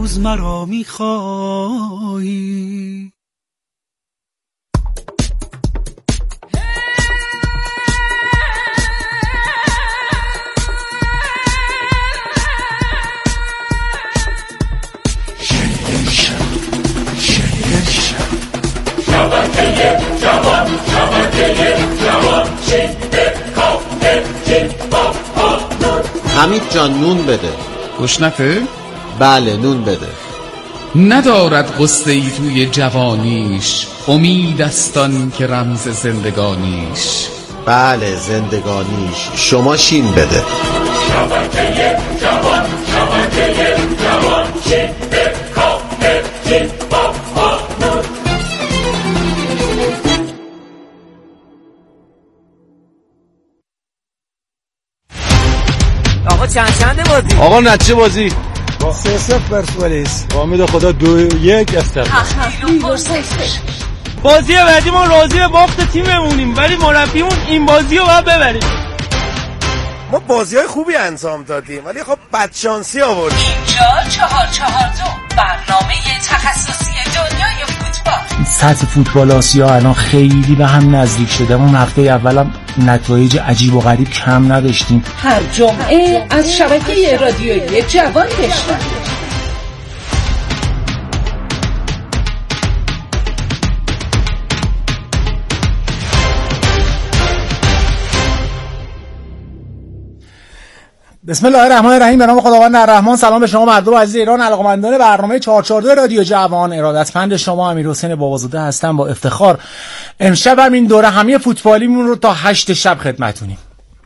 هنوز مرا میخوایی. حمید جان نون بده. گشنته؟ بله نون بده. ندارد غصه ای توی جوانیش، امید استان که رمز زندگانیش. بله زندگانیش. شما شین بده. شبکه جوان، شبکه جوان، شین به کافه شین با نون. آقا چند بازی؟ آقا نتیجه بازی 3-0 پرسپولیس. با امید خدا 2-1 استقلال. بازی بعدی ما راضی به باخت تیممونیم، ولی مربیمون این بازی رو باید ببریم. ما بازی‌های خوبی انجام دادیم ولی خب بدشانسی آوردیم. اینجا 442 برنامه تخصصی دنیای فوتبال. سطح فوتبال آسیا الان خیلی به هم نزدیک شده. اون هفته اولم نتایج عجیب و غریب کم نداشتیم. هر جمعه از شبکه رادیویی جوان بشنوید. بسم الله الرحمن الرحیم. به نام خداوند الرحمن. سلام به شما مردم عزیز ایران، علاقه‌مندان برنامه 442 رادیو جوان. ارادتمند شما امیرحسین بابازاده هستم. با افتخار امشب هم این دوره همی فوتبالیمون رو تا 8 شب خدمتونیم.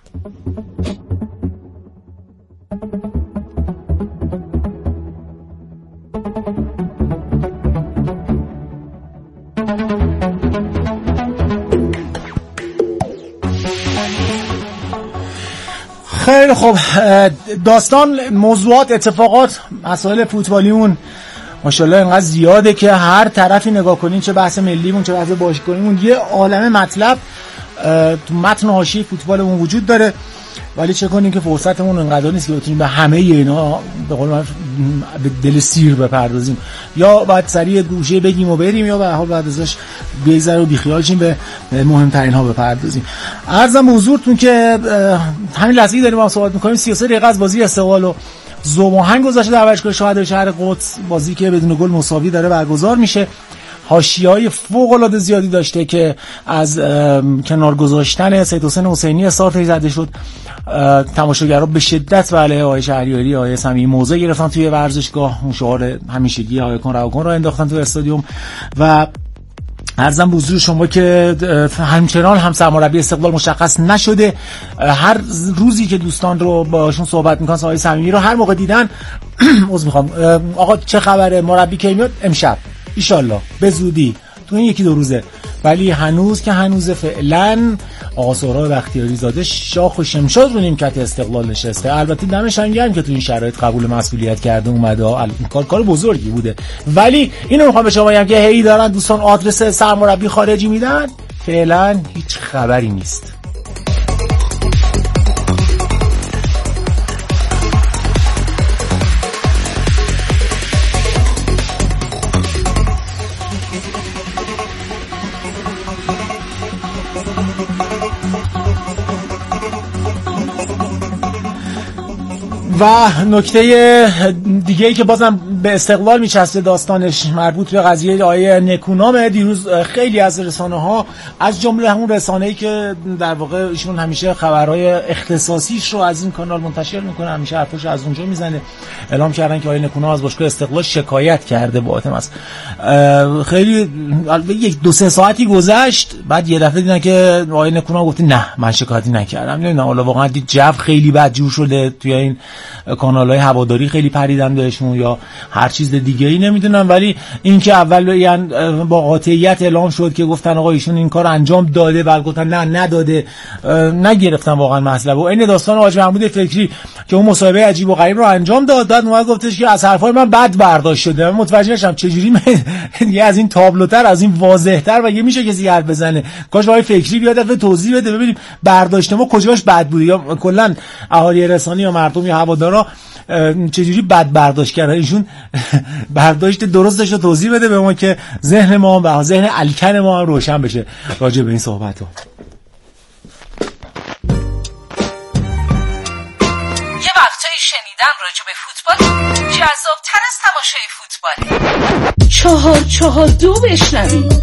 خیلی خب، داستان، موضوعات، اتفاقات، مسائل فوتبالیمون ماشاءالله اینقدر زیاده که هر طرفی نگاه کنین، چه بحث ملیمون چه بحث باشگاهیمون، یه عالمه مطلب تو متن حاشیه فوتبالمون وجود داره. ولی چه کنیم که فرصتمون اینقدر نیست که بتونیم به همه اینا به قول من به دل سیر بپردازیم. یا باید سریع گوشه بگیم و بریم، یا به حال بعد ازش بی‌ذره و بیخیال شیم به مهمترین ها بپردازیم. عرضم حضورتون که همین لحظه‌ای داریم با هم صحبت می‌کنیم 33 دقیقه از بازی استقلال و ذوب‌آهنگ گذشته در ورزشگاه شهدای شهر قدس، بازی که بدون گل مساوی داره برگزار میشه. حاشیه‌های فوق‌العاده زیادی داشته که از کنار گذاشتن سید حسین حسینی استارتش زده شد. تماشاگرها به شدت علیه آقای شهریاری، آقای صمیمی موضع گرفتن توی ورزشگاه. اون شعار همیشگی آقای کن رها کن را انداختن توی استادیوم و عرضم به حضور شما که همچنان هم سرمربی استقلال مشخص نشده. هر روزی که دوستان رو باشون صحبت میکنن، آقای صمیمی رو هر موقع دیدن عذر میخوام آقا چه خبره، مربی کی میاد؟ امشب ان شاءالله به زودی تو این 1-2 روزه. ولی هنوز که هنوز فعلا آقا سهراب بختیاری زاده شاخ و شمشاد رو نیمکت استقلال نشسته. البته دمش هم گرم که تو این شرایط قبول مسئولیت کرده اومده. کار بزرگی بوده. ولی اینو میخوام به شما بگم که هی دارن دوستان آدرس سرمربی خارجی میدن، فعلا هیچ خبری نیست. و نکته دیگه ای که بازم به استقلال میچسته داستانش مربوط به قضیه آیه نکونامه. دیروز خیلی از رسانه‌ها از جمله همون رسانه‌ای که در واقع ایشون همیشه خبرهای اختصاصیش رو از این کانال منتشر میکنه، همیشه حرفش از اونجا میزنه، اعلام کردن که آیه نکونام از باشگاه استقلال شکایت کرده با تماس. خیلی 1-2 ساعتی گذشت، بعد یه دفعه دیدن که آیه نکونام گفته نه من شکایتی نکردم. نمیدونم حالا واقعا دید جو خیلی بد جور شده توی این کانال‌های هواداری خیلی پریدن بهشون یا هر چیز دیگه ای نمیدونم. ولی این که اول یعنی با قاطعیت اعلام شد که گفتن آقا ایشون این کار انجام داده، بعد گفتن نه نداده، نگرفتن واقعا مسئله. و این داستان حاج محمود فکری که اون مصاحبه عجیب و غریب رو انجام داد، اومد گفتش که از حرفای من بد برداشت شده. من متوجه نشدم چجوری یه از این تابلوتر، از این واضح‌تر و یه میشه کسی حرف بزنه. کاش آقای فکری بیاد توضیح بده ببینیم برداشت ما کجاش بد بوده، یا کلا اهالی رسانه یا مردم یا هوادارا چجوری بد برداشت کردن. ایشون برداشت درستش رو توضیح بده به ما که ذهن ما و ذهن الکن ما روشن بشه راجع به این صحبت ها. یه وقتایی شنیدن راجع به فوتبال جذاب‌تر از تماشای فوتباله. 4-4-2 بشنوید.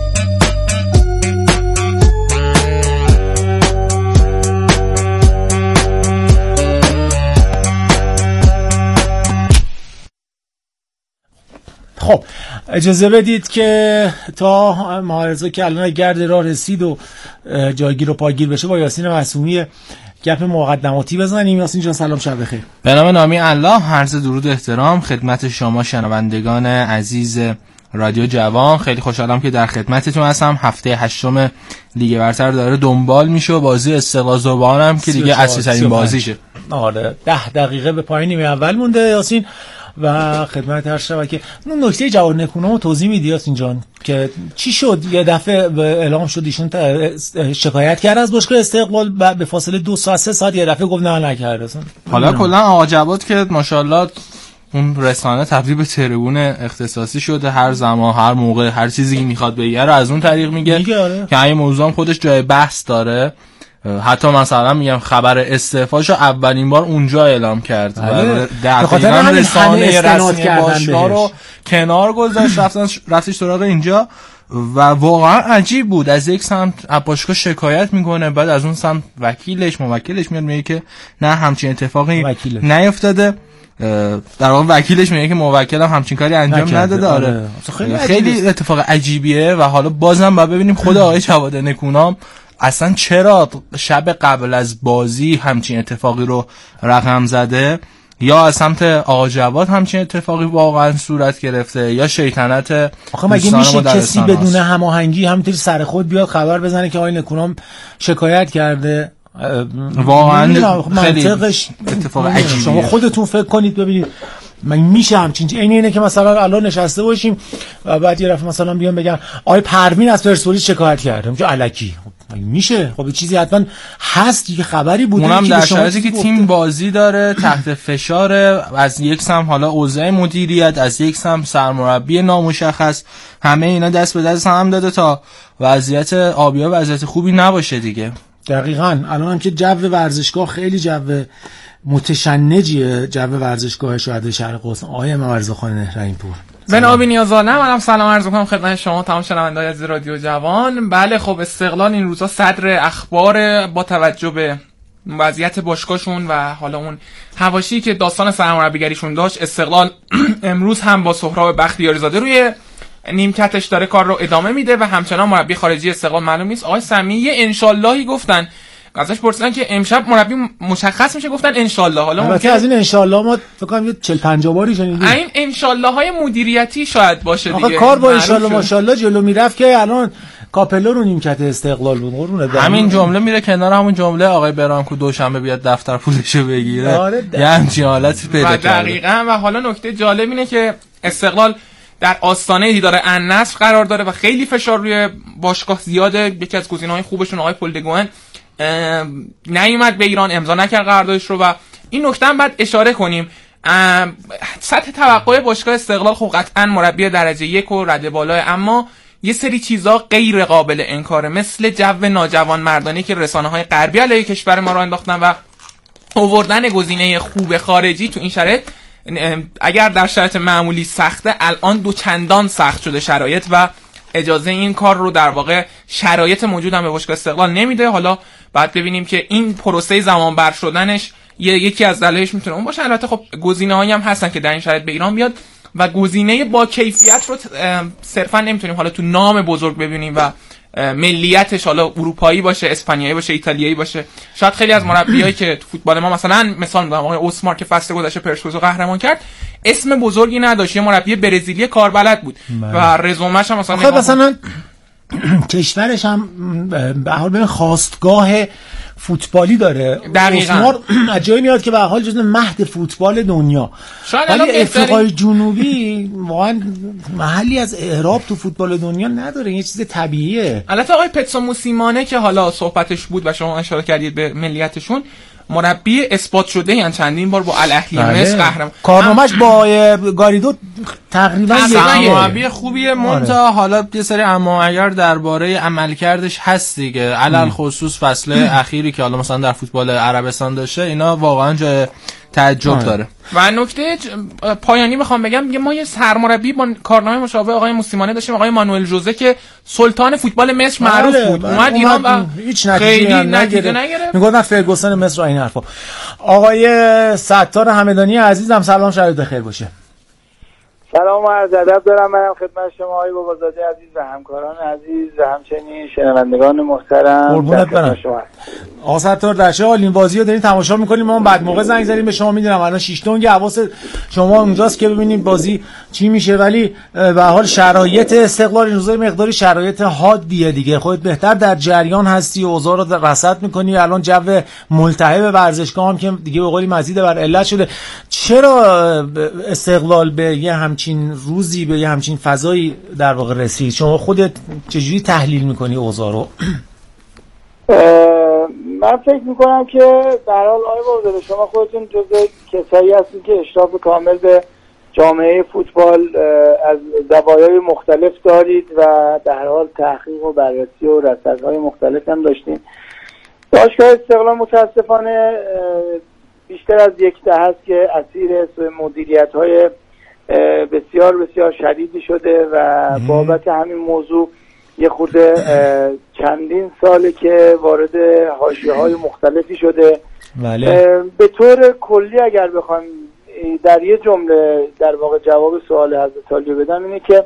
خب اجازه بدید که تا معارضه که الان گرد راه رسید و جایگیر و پاگیر بشه با یاسین معصومی گپ مقدماتی بزنیم. یاسین جان سلام، شب بخیر. به نام نامی الله، عرض درود و احترام خدمت شما شنوندگان عزیز رادیو جوان. خیلی خوشحالم که در خدمتتون هستم. هفته 8 لیگ برتر داره دنبال میشه و بازی استقلال زوبان هم که دیگه اصلی ترین بازیشه. آره 10 دقیقه به پایان نیمه اول مونده یاسین و خدمت هر شبکه اون نکته جواد نکونامو توضیح میدی یاسین جان که چی شد؟ یه دفعه اعلام شد ایشون شکایت کرد از باشگاه استقلال به فاصله 2 ساعت 3 ساعت یه دفعه گفت نه نکرد اصلا. حالا کلا آقا جواد که ماشاءالله اون رسانه تبدیل به تریبون اختصاصی شده، هر زمان هر موقع هر چیزی که میخواد بگه رو از اون طریق میگه آره. که این موضوع هم خودش جای بحث داره. حتی مثلا میگم خبر استعفاشو اولین بار اونجا اعلام کرد و دقیقاً رسانه رسمی باشگاه رو کنار گذاشت رفتش سراغ اینجا و واقعا عجیب بود. از یک سمت باشگاه شکایت میکنه، بعد از اون سمت موکلش میاد میگه که نه همچین اتفاقی نیفتاده. در واقع وکیلش میگه که موکلم همچین کاری انجام نداده. آره خیلی اتفاق عجیبیه و حالا بازم باید ببینیم خود آقای جواد نکونام اصلا چرا شب قبل از بازی همچین اتفاقی رو رقم زده، یا از سمت آقا جواد همچین اتفاقی واقعا صورت گرفته، یا شیطنت. آخه مگه میشه کسی بدون هماهنگی همینطوری سر خود بیاد خبر بزنه که آقای نکونام شکایت کرده؟ واقعا خیلی اتفاق عجیبیه. شما خودتون فکر کنید ببینید من میشه همچین اینه که مثلا الان نشسته باشیم و بعد یه رفت مثلا بیان بگن آقای پروین از پرسپولیس شکایت کرده که الکی میشه. خب چیزی حتما هست که خبری بوده، اونم در شرایطی که تیم بازی داره تحت فشار، از یک سم حالا اوضاع مدیریت، از یک سم سرمربی نامشخص، همه اینا دست به دست هم داده تا وضعیت آبیا وضعیت خوبی نباشه دیگه. دقیقاً الان هم که جو ورزشگاه خیلی جو متشنجیه، جو ورزشگاه شهدای شهر قم. آقای مرزاخان رحیم‌پور به نام نیازانه منم سلام عرض می‌کنم خدمت شما تمام شنوندگان عزیز رادیو جوان. بله خب استقلال این روزا صدر اخبار با توجه به وضعیت باشگاهشون و حالا اون حواشی که داستان سرمربیگریشون داشت. استقلال امروز هم با سهراب بختیاری زاده روی نیمکتش داره کار رو ادامه میده و همچنان مربی خارجی استقلال معلوم نیست. آقای سمیع یه انشاللهی گفتن، ازش پرسیدن که امشب مربی مشخص میشه، گفتن انشالله. حالا البته از این انشالله ما فکر کنم 40-50 باری شنیدیم. این انشالله های مدیریتی شاید باشه دیگه. کار با انشالله ماشاءالله جلو میرفت که الان کاپلو رو نیمکت استقلال بود. قربونه همین جمله میره کنار همون جمله آقای برانکو دوشنبه بیاد دفتر پولشو بگیره. یه همچین حالتی پیدا کرده. دقیقاً. و حالا نکته جالب اینه که استقلال در آستانه دیدار النصر قرار داره و خیلی فشار روی باشگاه زیاده. یکی از گزینه‌های خوبشون آقای پولدگوئن نیومد به ایران، امضا نکرد قراردادش رو و این نکته هم باید اشاره کنیم. سطح توقع باشگاه استقلال خب قطعا مربی درجه 1 و رده بالاه، اما یه سری چیزا غیر قابل انکاره، مثل جو ناجوان مردانه که رسانه‌های غربی علیه کشور ما رو انداختن و آوردن گزینه خوب خارجی تو این شرایط. اگر در شرایط معمولی سخته، الان 2 چندان سخت شده شرایط و اجازه این کار رو در واقع شرایط موجود هم به باشگاه استقلال نمیده. حالا بعد ببینیم که این پروسه زمان بر شدنش یکی از دلایلش میتونه اون باشه. البته خب گزینه‌هایی هم هستن که در این شرایط به ایران بیاد و گزینه با کیفیت رو صرفا نمیتونیم حالا تو نام بزرگ ببینیم و ملیتش حالا اروپایی باشه، اسپانیایی باشه، ایتالیایی باشه. شاید خیلی از مربیایی که تو فوتبال ما مثلا مثال میزنم آقای اوسمار که فصل گذشته پرسپولیس رو قهرمان کرد، اسم بزرگی نداشت، یه مربی برزیلی کاربلد بود و رزومش هم مثلا کشورش هم به حال ببین خواستگاه فوتبالی داره. دقیقاً جایی میاد که به حال جزو مهد فوتبال دنیا. ولی افریقای جنوبی واقعا محلی از اعراب تو فوتبال دنیا نداره، یه چیز طبیعیه. البته آقای پتسو موسیمانه که حالا صحبتش بود و شما اشاره کردید به ملیتشون، مربی اثبات شده، یعنی چندین بار با الاهلی مصر قهرمان. کارنامه‌اش با گاریدو تقریبا مربی خوبیه، منتها حالا یه سری اما اگر درباره عملکردش هست دیگه، علل خصوص فصل اخیری که حالا مثلا در فوتبال عربستان داشته، اینا واقعا جای تعجب داره. و نکته پایانی میخوام بگم، ما یه سرمربی با کارنامه مشابه آقای موسیمانه داشتیم، آقای مانوئل جوزه که سلطان فوتبال مصر معروف بود، اومد ایران و هیچ خیلی نتیجه نگرفت. میگفتن فرگوسن مصر و این حرفا. آقای ستار همدانی عزیزم سلام، شب بخیر باشه. سلام و عرض ادب دارم منم خدمت شما آقای بابازاده عزیز و همکاران عزیز و همچنین شنوندگان محترم. قربونت برم. آقا ستار در چه حال این بازی رو دارین تماشا می‌کنیم؟ ما بعد موقع زنگ زدیم به شما، می‌دونم الان 6 تونگ حواس شما اونجاست که ببینید بازی چی میشه، ولی به حال شرایط استقلال این روزا مقداری شرایط حادیه دیگه. خودت بهتر در جریان هستی و اوضاع رو رصد می‌کنی. الان جو ملتهب ورزشگاه هم که دیگه به قولی مزید بر علت شده. چرا استقلال به یه همچین روزی، به یه همچین فضایی در واقع رسید؟ شما خودت چجوری تحلیل می‌کنی اوضاع رو؟ من فکر میکنم که در حال آقای بابازاده شما خودتون جزء کسایی هستید که اشراف کامل به جامعه فوتبال از زوایای مختلف دارید و در حال تحقیق و بررسی و رصدهای مختلف هم داشتین. باشگاه استقلال متاسفانه بیشتر از یک دهه است که اسیر مدیریت‌های بسیار بسیار شدیدی شده و بابت همین موضوع یه خورده چندین ساله که وارد حاشیه‌های مختلفی شده. بله. به طور کلی اگر بخوام در یه جمله در واقع جواب سوال حضرت عالی بدم اینه که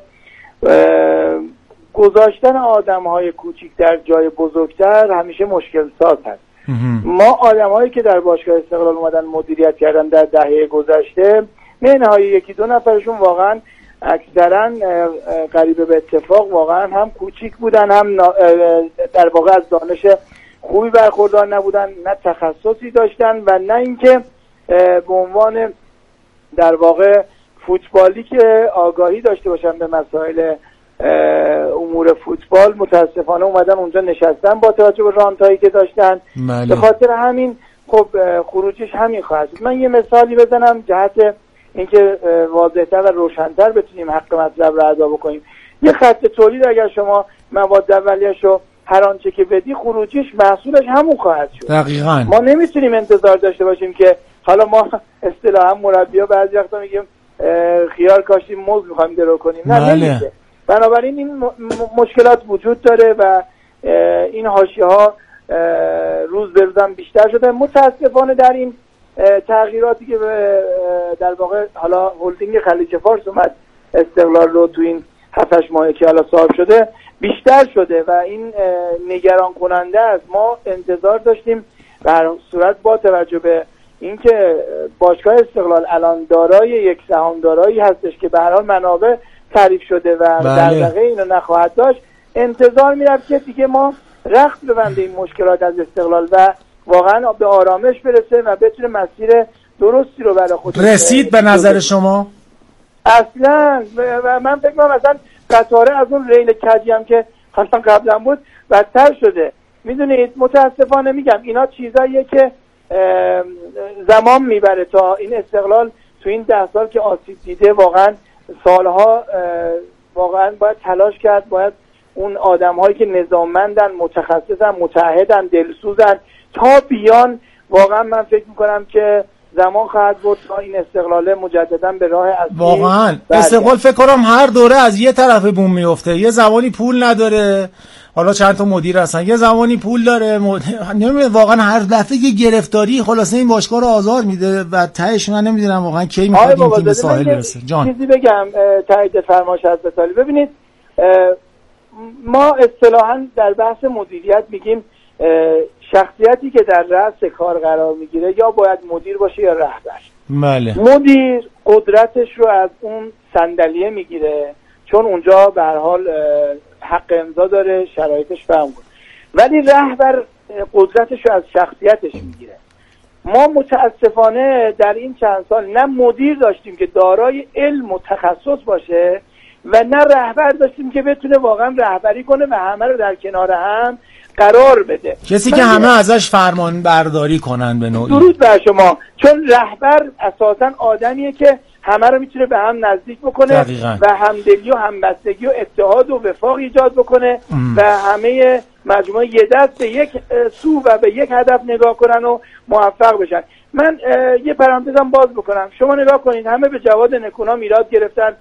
گذاشتن آدم‌های کوچیک در جای بزرگتر همیشه مشکل ساز هست. ما آدم‌هایی که در باشگاه استقلال اومدن مدیریت کردن در دهه گذشته، منهای یکی دو نفرشون واقعا اکثرا قریب به اتفاق واقعا هم کوچیک بودن، هم در واقع از دانش خوبی برخوردار نبودن، نه تخصصی داشتن و نه اینکه به عنوان در واقع فوتبالی که آگاهی داشته باشن به مسائل امور فوتبال. متاسفانه اومدن اونجا نشستن با توجه به رانتایی که داشتن. به خاطر همین خب خروجش همین خواهد. من یه مثالی بزنم جهت اینکه واضح‌تر و روشن‌تر بتونیم حق مطلب رو ادا بکنیم. یه خط تولید اگر شما مواد اولیه‌شو هر آنچه که بدی، خروجیش محصولش همون خواهد شد. دقیقاً. ما نمیتونیم انتظار داشته باشیم که حالا ما اصطلاحاً مربی‌ها بعضی وقتا میگیم خیار کاشتیم موز می‌خوایم درو کنیم. نه نمیشه. بنابراین این مشکلات وجود داره و این حاشیه‌ها روز به روز هم بیشتر شده. متأسفانه در این تغییراتی که در واقع حالا هلدینگ خلیج فارس اومد استقلال رو تو این 7-8 ماهی که حالا صاحب شده بیشتر شده و این نگران کننده است. ما انتظار داشتیم به هر صورت با توجه به اینکه باشگاه استقلال الان دارای یک سهامدارایی هستش که به هر حال منابع تعریف شده و دغدغه اینو نخواهد داشت، انتظار میرفت که دیگه ما رخت ببنده این مشکلات از استقلال و واقعا به آرامش برسه و بتونه مسیر درستی رو برای خودش رسید. به نظر شما اصلا و من فکر می‌کنم مثلا قطاره از اون ریل کجی هم که اصلا قبلا بود بدتر شده. میدونید متاسفانه میگم اینا چیزاییه که زمان میبره تا این استقلال تو این 10 سال که آسیب دیده واقعا سالها واقعا باید تلاش کرد، باید اون آدم‌هایی که نظاممندن، متخصصن، متعهدن، دلسوزن تا بیان. واقعا من فکر میکنم که زمان خواهد بود تا این استقلال مجددا به راه اصلی. واقعا استقلال فکر کنم هر دوره از یه طرف بوم میفته. یه زمانی پول نداره، حالا چند تا مدیر هستن، یه زمانی پول داره، نمیدونم واقعا هر دفعه یه گرفتاری خلاصه این باشگاه رو آزار میده و تهش من نمیدونم واقعا کی میخواد این تیم به ساحل برسه. جان چیزی بگم تایید فرمایش از بتالی. ببینید ما اصطلاحاً در بحث مدیریت میگیم شخصیتی که در رأس کار قرار میگیره یا باید مدیر باشه یا رهبر. بله. مدیر قدرتش رو از اون صندلیه میگیره چون اونجا به هر حال حق امضا داره، شرایطش فهم بود، ولی رهبر قدرتش رو از شخصیتش میگیره. ما متاسفانه در این چند سال نه مدیر داشتیم که دارای علم و تخصص باشه و نه رهبر داشتیم که بتونه واقعا رهبری کنه و همه رو در کنار هم قرار بده. کسی که همه ازش فرمان برداری کنن به نوعی. درود بر شما. چون رهبر اساسا آدمیه که همه رو میتونه به هم نزدیک بکنه دقیقا. و همدلی و همبستگی و اتحاد و وفاق ایجاد بکنه و همه مجموعه یه دست به یک سو و به یک هدف نگاه کنن و موفق بشن. من یه پرانتزم باز بکنم. شما نگاه کنید همه به جواد نکونام ایراد گرفتن.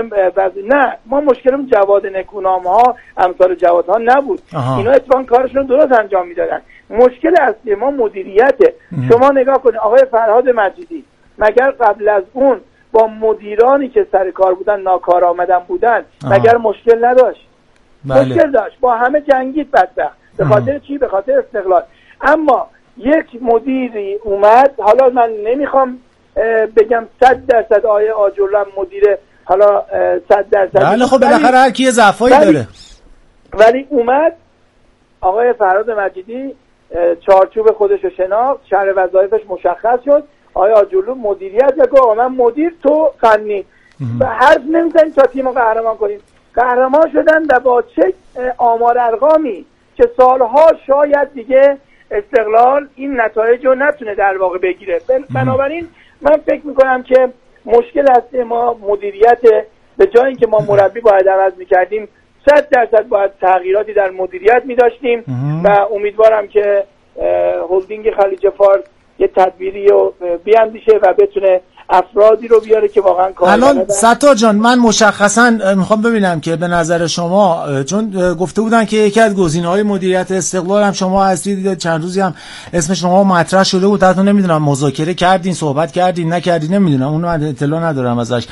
نه، ما مشکلمون جواد نکونام ها امثال جواد ها نبود. اینا اتفاقا کارشون درست انجام میدادن. مشکل اصلی ما مدیریته. شما نگاه کنید آقای فرهاد مجیدی مگر قبل از اون با مدیرانی که سر کار بودن ناکارآمدن بودن مگر مشکل نداشت؟ مشکل داشت، با همه جنگید بدبخت. به خاطر چی؟ به خاطر استقلال. اما یک مدیری اومد، حالا من نمیخوام بگم 100% آیه آجرلو مدیر حالا 100%. بله خب بالاخره هر کی ضعفایی داره. ولی اومد آقای فرهاد مجیدی چارچوب خودش رو شناخت، شرح وظایفش مشخص شد. آقای آجرلو مدیریت گفت آقا من مدیر، تو فنی. و حرف نمیزنید تا تیم رو قهرمان کنیم. قهرمان شدن و با چه آمار ارقامی که سالها شاید دیگه استقلال این نتایج رو نتونه در واقع بگیره. بنابراین من فکر میکنم که مشکل اصلی ما مدیریت. به جای اینکه ما مربی باید عوض میکردیم 100% باید تغییراتی در مدیریت میداشتیم و امیدوارم که هلدینگ خلیج فارس یه تدبیری رو بیاندیشه و بتونه افرادی رو بیاره که واقعا کار کنه. الان ستار جان من مشخصا میخوام ببینم که به نظر شما، چون گفته بودن که یکی از گزینه‌های مدیریت استقلال هم شما هستید، چند روزی هم اسم شما مطرح شده بود، حتی نمیدونم مذاکره کردین، صحبت کردین، نکردین، نمیدونم، اون من اطلاع ندارم ازش.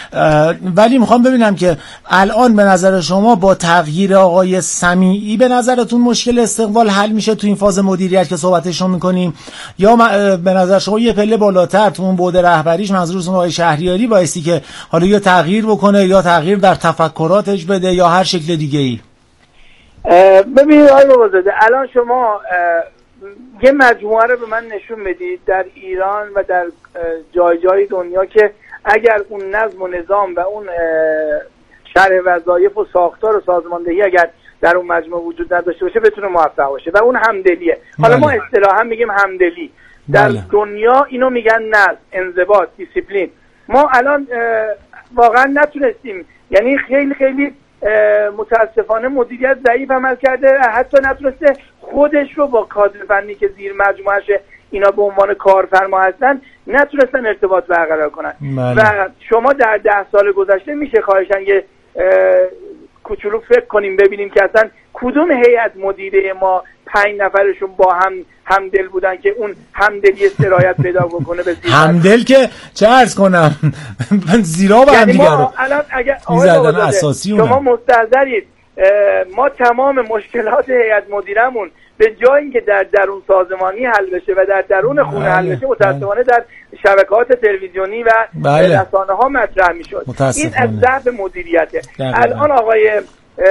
ولی میخوام ببینم که الان به نظر شما با تغییر آقای سمیعی به نظرتون مشکل استقلال حل میشه تو این فاز مدیریت که صحبتش رو میکنیم، یا به نظر شما یه پله بالاتر تو اون بعد رهبریش منظورتون آقای شهریاری بایستی که حالا یا تغییر بکنه یا تغییر در تفکراتش بده یا هر شکل دیگه ای؟ ببینید آقای بابازاده، الان شما یه مجموعه رو به من نشون بدید در ایران و در جای جای دنیا که اگر اون نظم و نظام و اون شرح وظایف و ساختار و سازماندهی اگر در اون مجموعه وجود نداشته باشه بتونه موفق باشه و اون همدلیه. حالا ما اصطلاحا میگیم همدلی، در دنیا اینو میگن نظم، انضباط، دیسیپلین. ما الان واقعا نتونستیم، یعنی خیلی خیلی متاسفانه مدیریت ضعیف عمل کرده، حتی نتونسته خودش رو با کادر فنی که زیر مجموعه‌اش اینا به عنوان کارفرما هستن نتونستن ارتباط برقرار کنن. و شما در 10 سال گذشته میشه خواهشاً یه کوچولو فکر کنیم ببینیم که اصلا کدوم هیئت مدیره ما 5 نفرشون با هم همدل بودن که اون همدلی سرایت پیدا بکنه به زیر همدل که چه عرض کنم زیرا به هم دیگه رو الان اگر اساسی شما مستحضرید ما تمام مشکلات هیئت مدیرمون به جای اینکه در درون سازمانی حل بشه و در درون خونه حل بشه متاسفانه در شبکه‌های تلویزیونی و رسانه‌ها مطرح میشد. این از ضعف مدیریته. الان آقای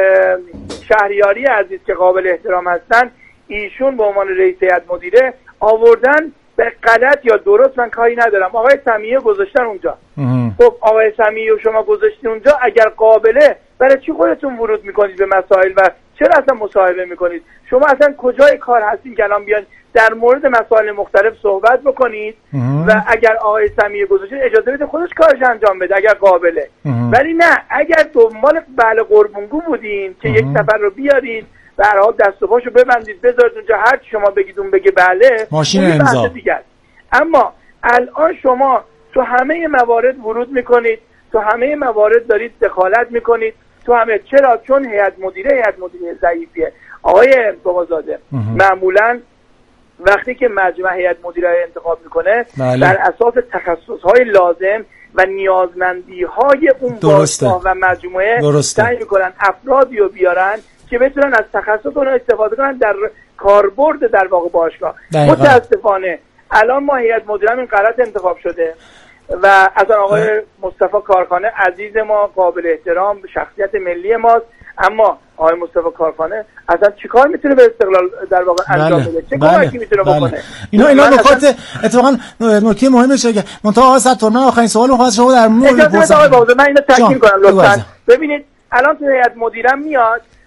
شهریاری عزیز که قابل احترام هستن، ایشون به عنوان رئیس هیئت مدیره آوردن، به غلط یا درست من کاری ندارم، آقای سمیعی گذاشتن اونجا. خب آقای سمیعی و شما گذاشتین اونجا، اگر قابله برای چی خودتون ورود میکنید به مسائل و چرا اصلا مصاحبه میکنید؟ شما اصلا کجای کار هستین که الان بیان در مورد مسائل مختلف صحبت بکنید و اگر آقای سمیعی گذاشتین اجازه بده خودش کارش انجام بده اگر قابله. ولی نه، اگر دنبال بله قربونگو بودین که یک نفر رو بیارید به هر حال دست و پاشو ببندید بذارید اونجا، هر چی شما بگید اون بگه بله، ماشین امضا. اما الان شما تو همه موارد ورود میکنید، تو همه موارد دارید دخالت میکنید، تو همه. چرا؟ چون هیئت مدیره ضعیفیه. آقای بابازاده معمولا وقتی که مجمع هیئت مدیره انتخاب میکنه بر اساس تخصصهای لازم و نیازمندیهای اون باشگاه و مجموعه سعی میکنن افرادی رو بیارن که بتونن از تخصص اونها استفاده کنن در کاربرد در واقع باشگاه. متاسفانه الان ما هیئت مدیره این غلط انتخاب شده و از آقای مصطفی کارخانه عزیز ما، قابل احترام، شخصیت ملی ماست، اما آقای مصطفی کارخانه اصلا چیکار میتونه به استقلال در واقع انجام بده؟ چه کاری میتونه بکنه؟ اینا نکات اتفاقا نکته مهمه شه که منتها آقای ستار، من آخرین سوال رو خواستم در مورد آقای بابا من اینو تاکید کنم لطفا. ببینید الان تو هیئت مدیره میاد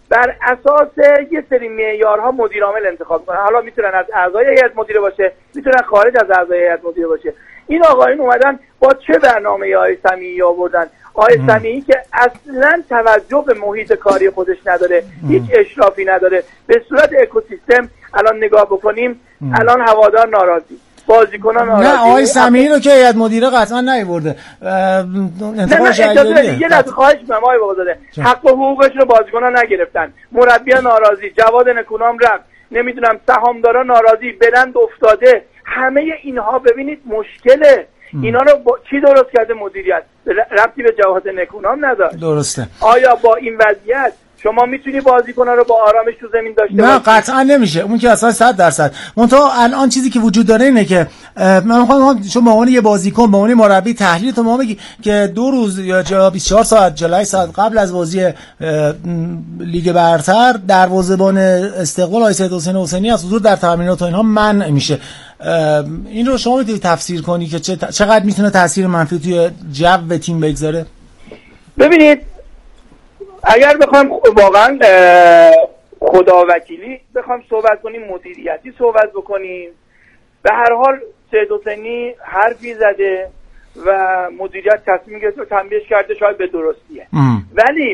بر اساس یه سری معیارها مدیر عامل انتخاب کنن. حالا میتونن از اعضای هیئت مدیره باشه، میتونن خارج از اعضای هیئت مدیره باشه. این آقایون اومدن با چه برنامه‌ای آقای سمیعی آوردن؟ آقای سمیعی که اصلا توجه به محیط کاری خودش نداره، هیچ اشرافی نداره. به صورت اکوسیستم الان نگاه بکنیم، الان هوادار ناراضی، بازیکنان ناراضی. نه آقای سمیعی رو که هیئت مدیره قطعا نیورده. نه یه لحظه خواهش می‌کنم آقای بابازاده، حق و حقوقش رو بازیکنان نگرفتن، مربی ناراضی، جواد نکونام رفت، نمیدونم سهامدارا ناراضی، بلند افتاده. همه اینها ببینید مشکله. اینا رو کی درست کرده؟ مدیریت. ربطی به جواد نکونام نداشت. درسته. آیا با این وضعیت شما میتونی بازیکن‌ها رو با آرامش تو زمین داشته باشی؟ نه قطعا نمیشه، اون که اصلا 100%. منتها الان چیزی که وجود داره اینه که من میخوام شما به عنوان یه بازیکن، به عنوان مربی تحلیل تو ما بگی که 2 روز یا 24 ساعت 48 ساعت قبل از بازی لیگ برتر دروازه‌بان استقلال آقای سید حسین حسینی از حضور در تمرینات و اینها منع میشه. این رو شما میتونید تفسیر کنی که چقدر میتونه تاثیر منفی توی جو تیم بگذاره؟ ببینید اگر بخوایم واقعا خداوکیلی بخوایم صحبت کنیم، مدیریتی صحبت بکنیم، به هر حال سید حسینی حرفی زده و مدیریت تصمیم گرفته و تنبیهش کرده، شاید به درستیه. ولی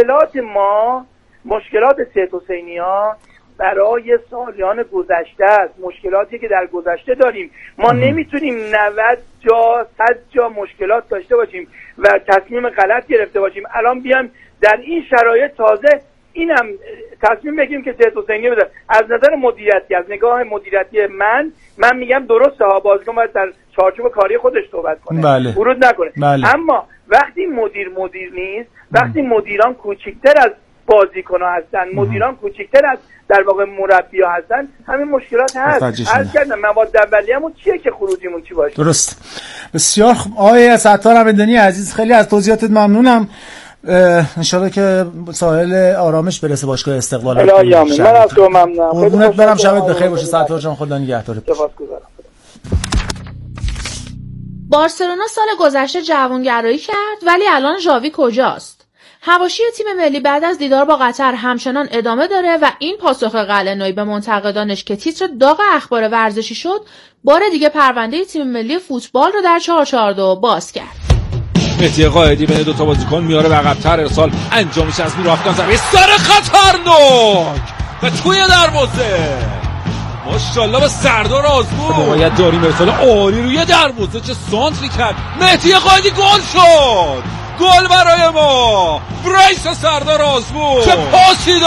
مشکلات سید حسینی‌ها برای سالیان گذشته است، مشکلاتی که در گذشته داریم. ما نمیتونیم 90 جا 100 جا مشکلات داشته باشیم و تصمیم غلط گرفته باشیم الان بیام در این شرایط تازه اینم تصمیم بگیریم که سید حسینی بده. از نظر مدیریتی، از نگاه مدیریتی من میگم درسته ها، بازیکن باید در چارچوب کاری خودش صحبت کنه، ورود نکنه. اما وقتی مدیر نیست، وقتی مدیران کوچکتر از بازیکن‌ها هستن، مدیران کوچکتر از در واقع مربی‌ها هستن، همین مشکلات هست. عرض کردم مواد اولیه‌مون چیه که خروجیمون چی باشه. درست. بسیار خوب آقای ستار حمیدانی عزیز، خیلی از توضیحاتت ممنونم. انشالله که ساحل آرامش برسه باشگاه استقلال. من از تو ممنونم. قربونت برم، شبت بخیر باشه ستار جان، خدا نگهدارت. سپاسگزارم. بارسلونا سال گذشته جوانگرایی کرد، ولی الان ژاوی کجاست؟ حواشی تیم ملی بعد از دیدار با قطر همچنان ادامه داره و این پاسخ قلعه‌نویی به منتقدانش که تیتر داغ اخبار ورزشی شد، بار دیگه پرونده تیم ملی فوتبال رو در 442 باز کرد. مهدی قائدی بین 2 تا بازیکن میاره و عقب‌تر ارسال انجام میشه از میرافکن، ضربه سر خطرناک و توی دروازه. ماشاءالله به سردار آزمون باید داریم ارسال عالی روی دروازه، چه سانتری کرد مهدی قائدی، گل شد. گل برای ما، برایس سردار آزمون، چه پاسی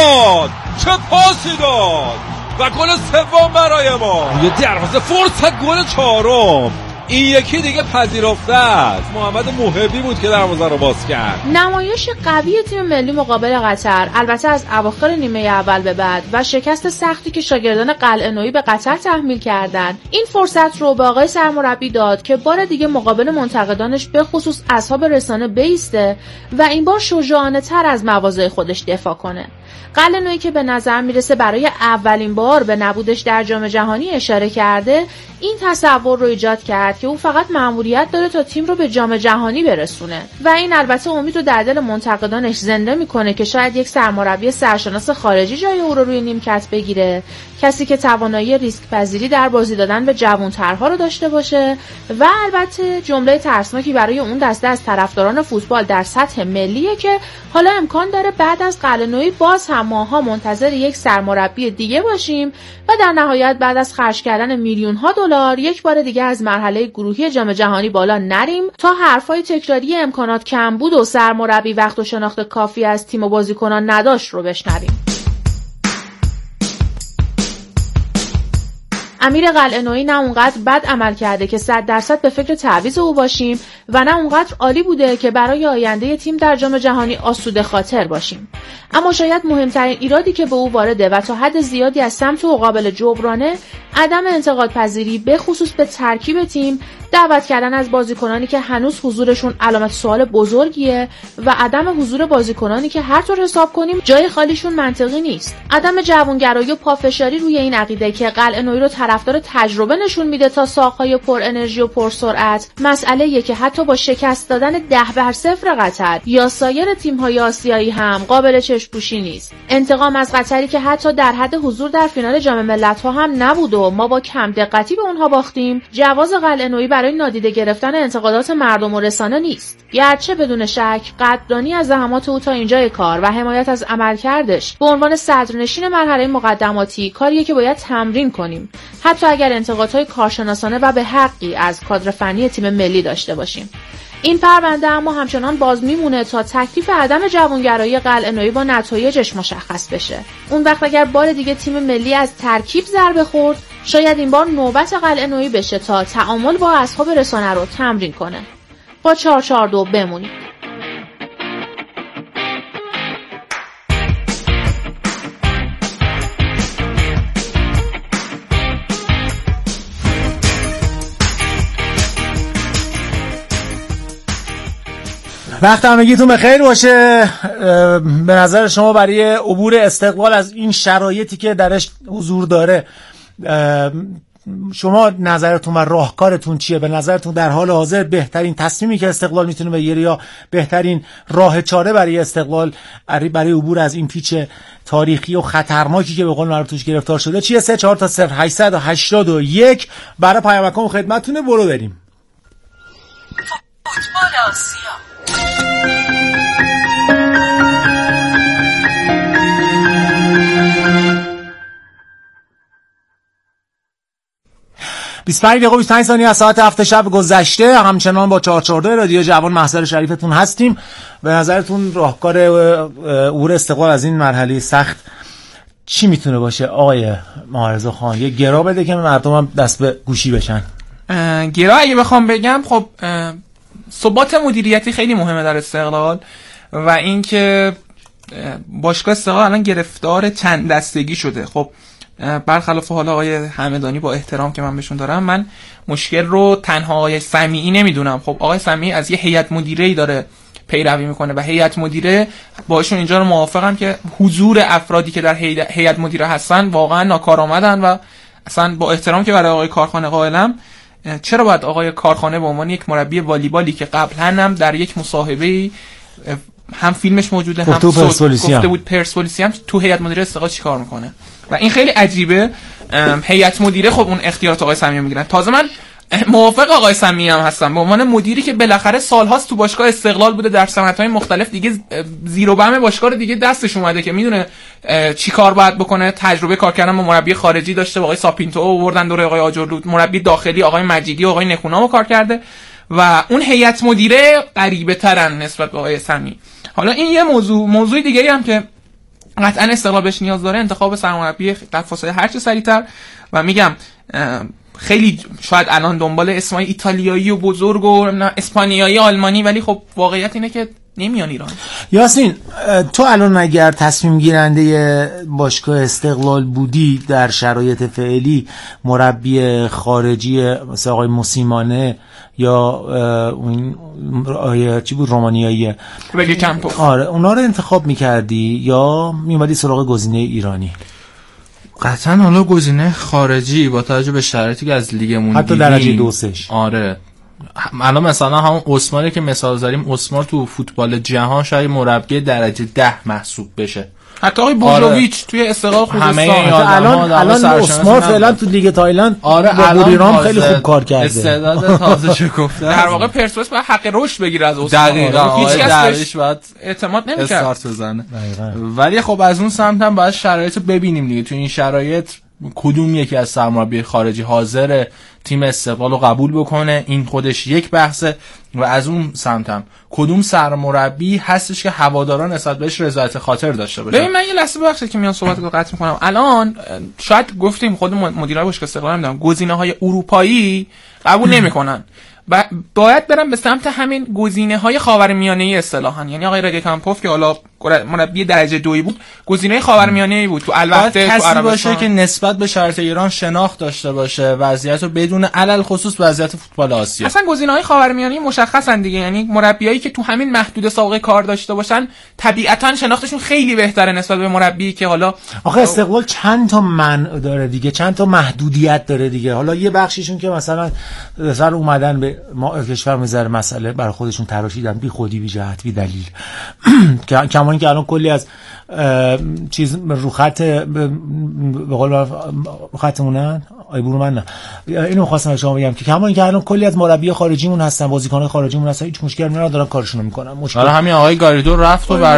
داد و گل سوم برای ما. یه دروازه فرصت گل 4م، این یکی دیگه پذیرفته است. محمد محبی بود که دروازه رو باز کرد. نمایش قوی تیم ملی مقابل قطر، البته از اواخر نیمه اول به بعد، و شکست سختی که شاگردان قلعه‌نویی به قطر تحمیل کردند، این فرصت رو به آقای سرمربی داد که بار دیگه مقابل منتقدانش به خصوص اصحاب رسانه بایسته و این بار شجاعانه تر از مواضع خودش دفاع کنه. قلعه‌نویی که به نظر میرسه برای اولین بار به نبودش در جام جهانی اشاره کرده، این تصور رو ایجاد کرد که او فقط مأموریت داره تا تیم رو به جام جهانی برسونه و این البته امید رو در دل منتقدانش زنده میکنه که شاید یک سرمربی سرشناس خارجی جای او رو روی نیمکت بگیره، کسی که توانایی ریسک پذیری در بازی دادن به جوان‌ترها رو داشته باشه و البته جمله ترسناکی برای اون دسته از طرفداران فوتبال در سطح ملیه که حالا امکان داره بعد از قلعه‌نویی باز هم ماها منتظر یک سرمربی دیگه باشیم و در نهایت بعد از خرج کردن میلیون‌ها دلار یک بار دیگه از مرحله گروهی جام جهانی بالا نریم تا حرفای تکراری امکانات کم بود و سرمربی وقت و شناخت کافی از تیم و بازیکنان نداشت رو بشنویم. امیر قلعه‌نویی نه اونقدر بد عمل کرده که 100% به فکر تعویض او باشیم و نه اونقدر عالی بوده که برای آینده تیم در جام جهانی آسوده خاطر باشیم. اما شاید مهمترین ایرادی که به او وارده و تا حد زیادی از سمت او قابل جبرانه، عدم انتقاد پذیری به خصوص به ترکیب تیم، دعوت کردن از بازیکنانی که هنوز حضورشون علامت سوال بزرگیه و عدم حضور بازیکنانی که هر طور حساب کنیم جای خالیشون منطقی نیست. عدم جوانگرایی و پافشاری روی این عقیده که قلعه‌نویی رو طرفدار تجربه نشون میده تا ساق‌های پر انرژی و پر سرعت، مسئله‌ایه که حتی با شکست دادن 10-0 قطر یا سایر تیم‌های آسیایی هم قابل چشم‌پوشی نیست. انتقام از قطری که حتی در حد حضور در فینال جام ملت‌ها هم نبود و ما با کم دقتی به اونها باختیم، جواز قلعه‌نویی برای نادیده گرفتن انتقادات مردم و رسانه نیست. گرچه بدون شک قدردانی از زحمات او تا اینجای کار و حمایت از عملکردش به عنوان صدرنشین مرحله مقدماتی کاریه که باید تمرین کنیم، حتی اگر انتقادهای کارشناسانه و به حقی از کادر فنی تیم ملی داشته باشیم. این پرونده اما همچنان باز میمونه تا تکلیف عدم جوانگرایی قلعه‌نویی با نتایجش مشخص بشه. اون وقت اگر بار دیگه تیم ملی از ترکیب ضربه خورد، شاید این بار نوبت قلعه‌نویی بشه تا تعامل با اصحاب رسانه رو تمرین کنه. با 4-4-2 بمونیم. وقت همگیتون بخیر باشه. به نظر شما برای عبور استقلال از این شرایطی که درش حضور داره، شما نظرتون و راهکارتون چیه؟ به نظرتون در حال حاضر بهترین تصمیمی که استقلال میتونه بگیره یا بهترین راه چاره برای استقلال برای عبور از این پیچ تاریخی و خطرناکی که به قول معروف توش گرفتار شده چیه؟ 3-4-0-881 برای پیامکم خدمتتونه. برو بریم. فوتبال آسیا. 25 دقیقه و 25 ثانیه از ساعت 7 شب گذشته. همچنان با 442 رادیو جوان محضر شریفتون هستیم. به نظرتون راهکار عبور استقلال از این مرحله سخت چی میتونه باشه آقای معارضه خان؟ یه گرا بده که مردم هم دست به گوشی بشن. گرا اگه بخوام بگم، خب ثبات مدیریتی خیلی مهمه در استقلال و اینکه باشگاه استقلال الان گرفتار چند دستگی شده. خب برخلاف حالا آقای همدانی، با احترام که من بهشون دارم، من مشکل رو تنها آقای سمیعی نمیدونم. خب آقای سمیعی از یه هیئت مدیره‌ای داره پیروی میکنه و هیئت مدیره باشون اینجا رو موافقم که حضور افرادی که در هیئت مدیره هستن واقعا ناکارآمدن و اصلا با احترام که برای آقای کارخانه قائلم، چرا باید آقای کارخانه به عنوان یک مربی والیبالی که قبلا هم در یک مصاحبه هم فیلمش موجوده هم گفته بود پرسپولیسی هم تو هیئت مدیره استقلال چیکار میکنه و این خیلی عجیبه. هیئت مدیره خب اون اختیارات آقای سمیعی میگیرن. تازه من موافق آقای سمیعی هم هستم به عنوان مدیری که بالاخره سالهاست تو باشگاه استقلال بوده، در صنعت‌های مختلف دیگه زیر و بم باشگاه دیگه دستش اومده که میدونه چی کار باید بکنه. تجربه کار کردن با مربی خارجی داشته، با آقای ساپینتو آوردن دوره آقای آجرلو، مربی داخلی آقای مجیدی و آقای نکونامو کار کرده و اون هیئت مدیره غریبه ترن نسبت به آقای سمیعی. حالا این یه موضوع دیگه‌ای هم که قطعا استقلال بهش نیاز داره، انتخاب سرمربی در فاصله هر چه سریعتر. و میگم خیلی شاید الان دنبال اسمای ایتالیایی و بزرگ و اسپانیایی آلمانی، ولی خب واقعیت اینه که نمیان ایران. یاسین، تو الان اگر تصمیم گیرنده باشگاه استقلال بودی در شرایط فعلی، مربی خارجی مثل آقای موسیمانه یا اون چی بود رومانیایی بگی کمپو، آره اونا رو انتخاب میکردی یا میومدی سراغ گزینه ایرانی؟ قطعا حالا گزینه خارجی با توجه به شرایطی که از لیگمون حتی درجه 2-3. آره الان مثلا همون اسماری که مثال زدیم، اسمار تو فوتبال جهان شاید مربی درجه 10 محسوب بشه. حتی آقای بوجوویچ توی استقلال خوزستان الان اسمار فعلا تو لیگ تایلند آره با بوریرام خیلی خوب کار کرده، استعداد تازه چه گفته. در واقع پرسپولیس باید حق رشد بگیره از اسمار. دقیقاً هیچ کس باید اعتماد نمی‌کرد استارت بزنه. ولی خب از اون سمت هم باید شرایط ببینیم دیگه. تو این شرایط کدوم یکی از سرمربی خارجی حاضر تیم استقلال رو قبول بکنه، این خودش یک بحثه. و از اون سمتم کدوم سرمربی هستش که هواداران نسبت بهش رضایت خاطر داشته باشه. ببین من یه لحظه ببخشید که میان صحبت رو قطع می‌کنم. الان شاید گفتیم خود مدیرای باشگاه استقلال نمیدونم گزینه‌های اروپایی قبول نمی‌کنن باید برن به سمت همین گزینه‌های خاورمیانه‌ای اصطلاحاً، یعنی آقای رگه کمپوف که حالا مربی درجه 2 بود، گزینه خاورمیانه‌ای بود. تو الوقته تو کسی باشه که نسبت به شرط ایران شناخت داشته باشه، وضعیت رو بدون علل خصوص وضعیت فوتبال آسیا. اصلا گزینه‌های خاورمیانه‌ای مشخصن دیگه، یعنی مربیایی که تو همین محدوده سابقه کار داشته باشن طبیعتاً شناختشون خیلی بهتره نسبت به مربی که حالا آخه استقلال چند تا منع داره دیگه، چند تا محدودیت داره دیگه. حالا یه بخشیشون که مثلا سر اومدن به ما کشور میذاره مسئله برای خودشون تراشیدن، بی خودی، بی جهت، بی دلیل. کما اینکه الان کلی از چیز رو خط به قول خطمونن من نه اینو خواستم شما بگم که کما اینکه الان کلی از مربی خارجیمون هستن، بازیکن‌های خارجیمون هستن، هیچ مشکلی ندارن کارشون رو میکنن. حالا همین آقای گاریدو رفت و